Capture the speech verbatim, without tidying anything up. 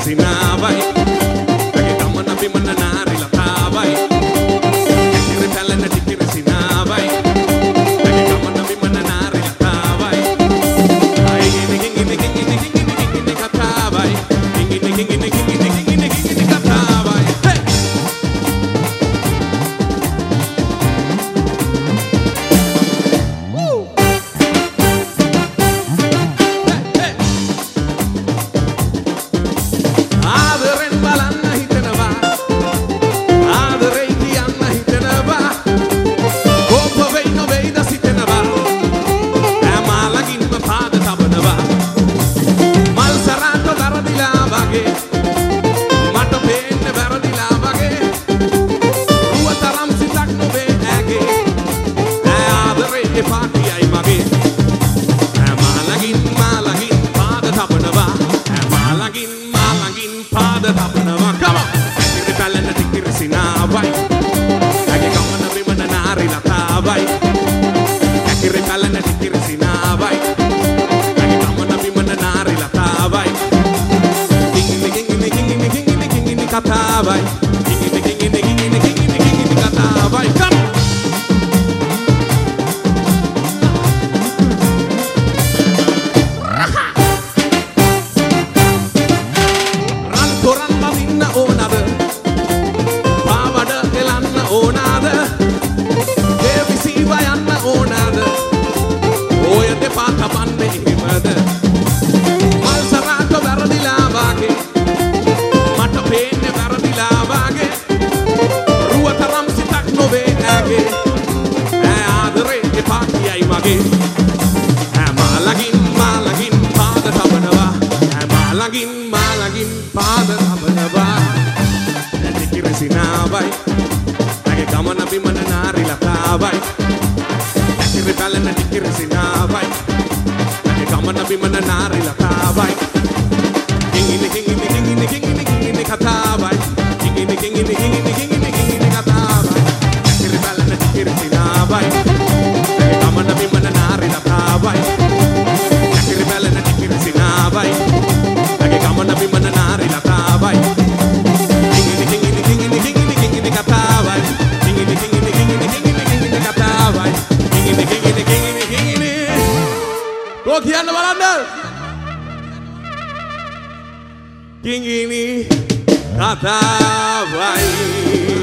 සිනාවයි ඇගේ ගමන බිමන නාරි ලතාවයි ඇකිරි පැලෙන ටිකිරි සිනාවයි ඇගේ ගමන බිමන නාරි ලතාවයි අයි ගිනි ගිනි ගිනි ගිනි ගිනි ගිනි කතාවයි ගිනි ගිනි ගිනි ගිනි ගිනි ගිනි කතාවයි Kingini kata baik